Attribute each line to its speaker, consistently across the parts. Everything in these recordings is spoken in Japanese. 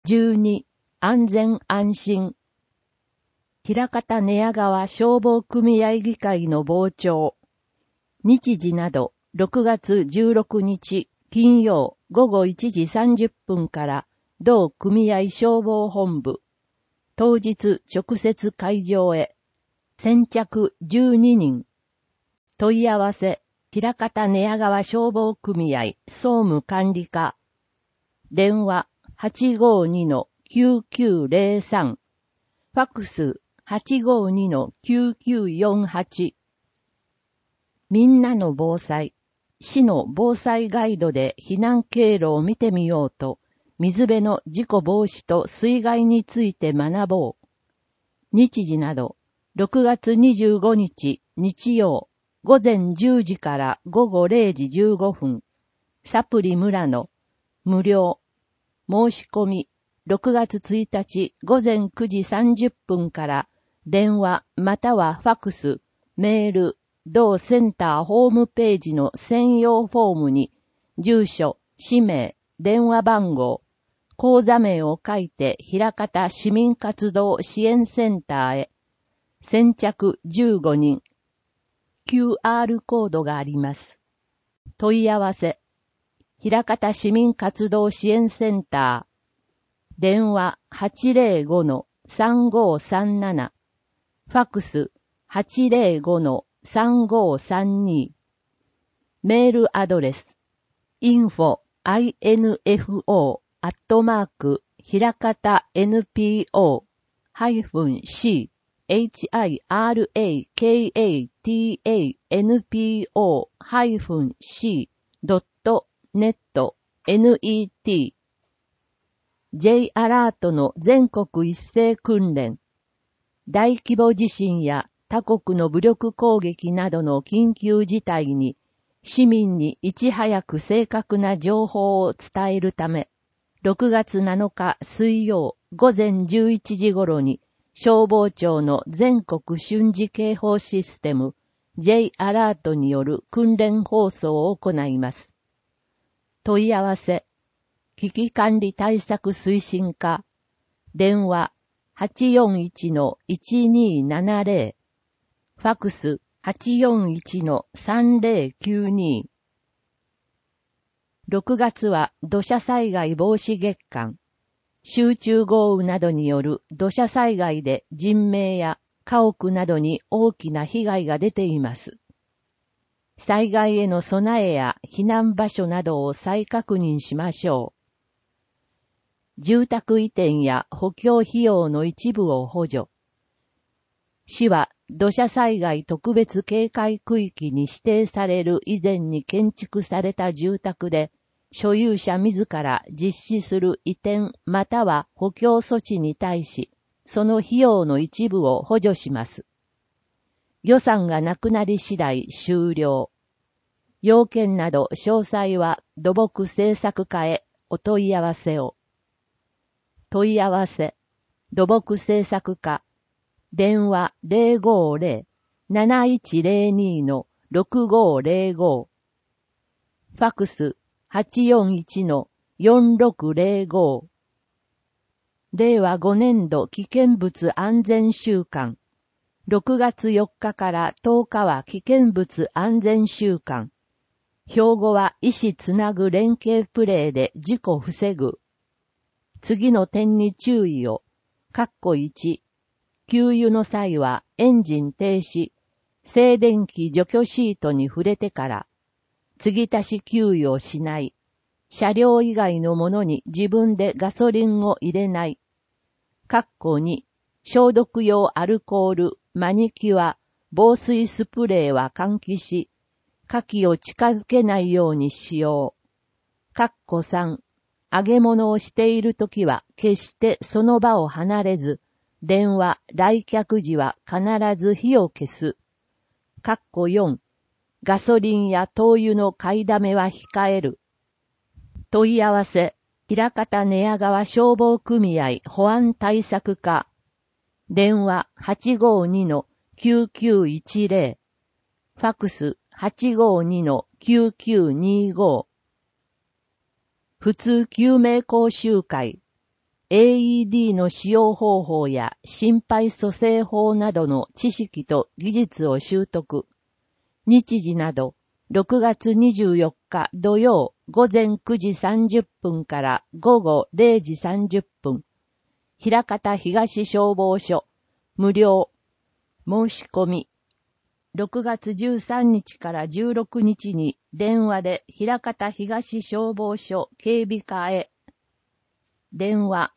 Speaker 1: 12、安全安心。枚方寝屋川消防組合議会の傍聴。日時など、6月16日、金曜午後1時30分から、同組合消防本部。当日直接会場へ。先着12人。問い合わせ、枚方寝屋川消防組合総務管理課。電話 852-9903。ファックス 852-9948。みんなの防災。市の防災ガイドで避難経路を見てみようと、水辺の事故防止と水害について学ぼう。日時など、6月25日日曜、午前10時から午後0時15分。サプリ村野、無料。申し込み、6月1日午前9時30分から、電話またはファックス、メール、同センターホームページの専用フォームに、住所、氏名、電話番号、口座名を書いて枚方市民活動支援センターへ。先着15人。QR コードがあります。問い合わせ。枚方市民活動支援センター。電話 805-3537。ファックス 805-3532。メールアドレス。info@hirakata-npo-hirakata-npo-c.net J アラートの全国一斉訓練。大規模地震や他国の武力攻撃などの緊急事態に市民にいち早く正確な情報を伝えるため、6月7日水曜午前11時頃に消防庁の全国瞬時警報システム J アラートによる訓練放送を行います。問い合わせ、危機管理対策推進課、電話 841-1270、ファクス 841-3092。6月は土砂災害防止月間。集中豪雨などによる土砂災害で人命や家屋などに大きな被害が出ています。災害への備えや避難場所などを再確認しましょう。住宅移転や補強費用の一部を補助。市は土砂災害特別警戒区域に指定される以前に建築された住宅で、所有者自ら実施する移転または補強措置に対し、その費用の一部を補助します。予算がなくなり次第終了。要件など詳細は土木政策課へお問い合わせを。問い合わせ、土木政策課、電話 050-7102-6505。ファックス 841-4605。令和5年度危険物安全週間。6月4日から10日は危険物安全週間。標語は医師つなぐ連携プレーで事故防ぐ。次の点に注意を。1、給油の際はエンジン停止、静電気除去シートに触れてから、継ぎ足し給油をしない、車両以外のものに自分でガソリンを入れない。2、消毒用アルコール、マニキュア、防水スプレーは換気し、火器を近づけないようにしよう。3、揚げ物をしているときは決してその場を離れず、電話、来客時は必ず火を消す。4、ガソリンや灯油の買いだめは控える。問い合わせ、枚方寝屋川消防組合保安対策課。電話 852-9910。ファックス 852-9925。普通救命講習会。 AED の使用方法や心肺蘇生法などの知識と技術を習得。日時など、6月24日土曜午前9時30分から午後0時30分。枚方東消防署、無料。申し込み。6月13日から16日に電話で枚方東消防署警備課へ。電話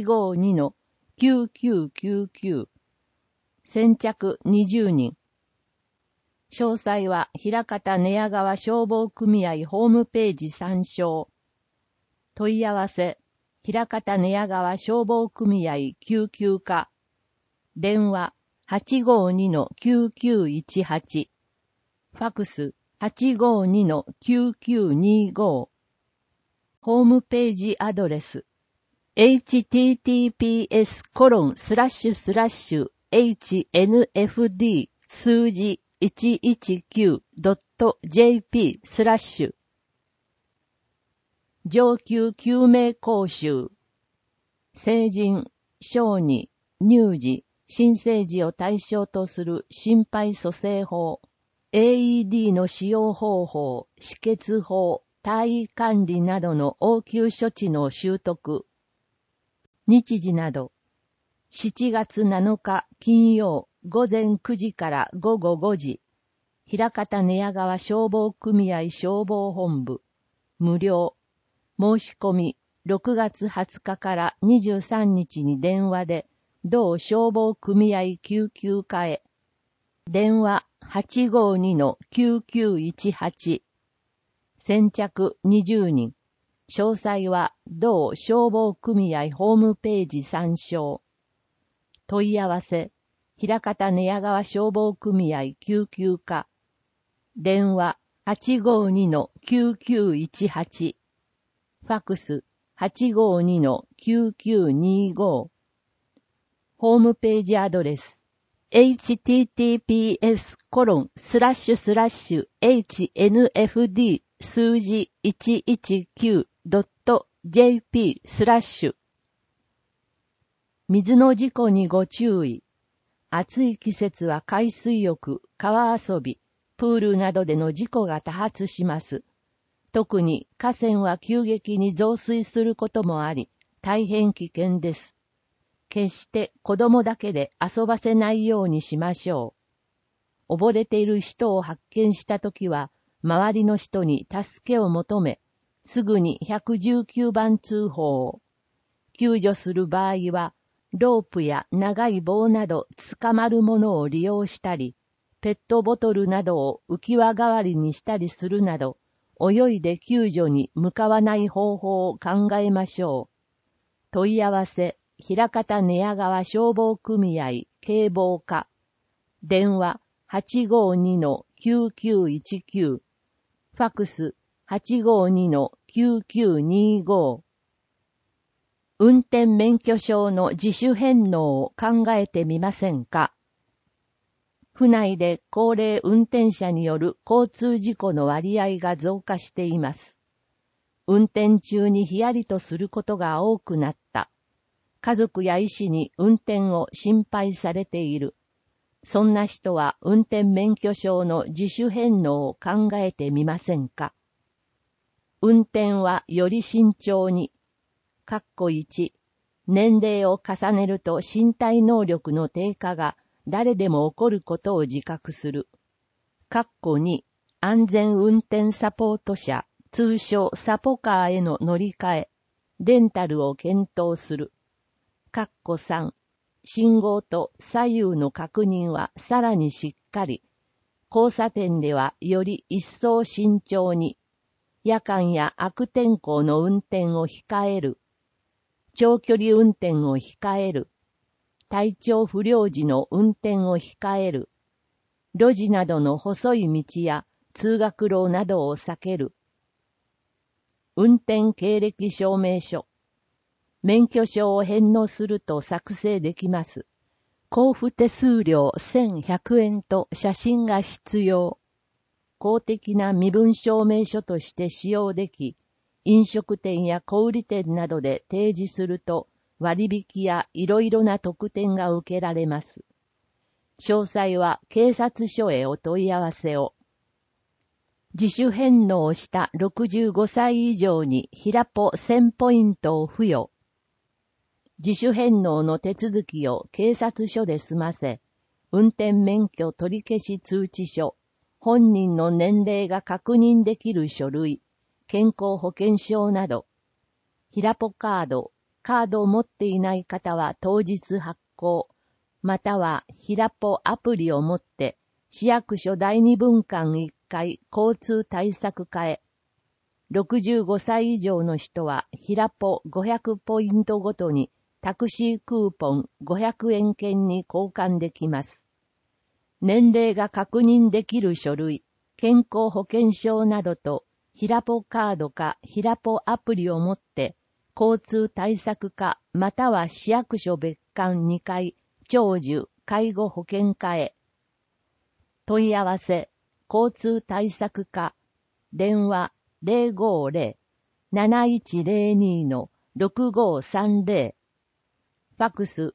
Speaker 1: 852-9999。先着20人。詳細は枚方寝屋川消防組合ホームページ参照。問い合わせ、枚方寝屋川消防組合救急課。電話 852-9918。ファクス 852-9925。ホームページアドレス https://hnfd 数字 119.jp 上級救命講習。成人、小児、乳児、新生児を対象とする心肺蘇生法、AED の使用方法、止血法、体位管理などの応急処置の習得。日時など、7月7日金曜午前9時から午後5時、枚方寝屋川消防組合消防本部、無料。申し込み、6月20日から23日に電話で、同消防組合救急課へ。電話 852-9918。先着20人。詳細は同消防組合ホームページ参照。問い合わせ、枚方寝屋川消防組合救急課。電話 852-9918。ファクス 852-9925。ホームページアドレス https://hnfd 数字 119.jp 水の事故にご注意。暑い季節は海水浴、川遊び、プールなどでの事故が多発します。特に河川は急激に増水することもあり、大変危険です。決して子供だけで遊ばせないようにしましょう。溺れている人を発見したときは、周りの人に助けを求め、すぐに119番通報を。救助する場合は、ロープや長い棒など捕まるものを利用したり、ペットボトルなどを浮き輪代わりにしたりするなど、泳いで救助に向かわない方法を考えましょう。問い合わせ、枚方寝屋川消防組合警防課。電話 852-9919。ファクス 852-9925。運転免許証の自主返納を考えてみませんか？府内で高齢運転者による交通事故の割合が増加しています。運転中にヒヤリとすることが多くなった。家族や医師に運転を心配されている。そんな人は運転免許証の自主返納を考えてみませんか？運転はより慎重に。1、年齢を重ねると身体能力の低下が誰でも起こることを自覚する。2、安全運転サポート車、通称サポカーへの乗り換え、レンタルを検討する。3、信号と左右の確認はさらにしっかり。交差点ではより一層慎重に。夜間や悪天候の運転を控える。長距離運転を控える。体調不良時の運転を控える。路地などの細い道や通学路などを避ける。運転経歴証明書。免許証を返納すると作成できます。交付手数料1100円と写真が必要。公的な身分証明書として使用でき、飲食店や小売店などで提示すると割引やいろいろな特典が受けられます。詳細は警察署へお問い合わせを。自主返納をした65歳以上に平ポ1000ポイントを付与。自主返納の手続きを警察署で済ませ、運転免許取り消し通知書、本人の年齢が確認できる書類、健康保険証など、平ポカードを持っていない方は当日発行、または平ポアプリを持って市役所第2分館1階交通対策課へ。65歳以上の人は平ポ500ポイントごとにタクシークーポン500円券に交換できます。年齢が確認できる書類、健康保険証などと平ポカードか平ポアプリを持って交通対策課または市役所別館2階長寿介護保険課へ。問い合わせ、交通対策課、電話050-7102-6530、ファクス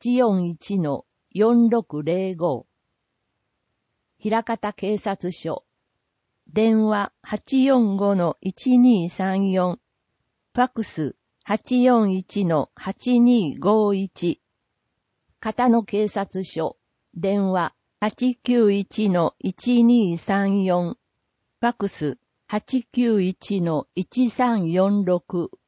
Speaker 1: 841-4605、平方警察署、電話 845-1234、ファクス 841-8251、片野警察署、電話 891-1234、ファクス 891-1346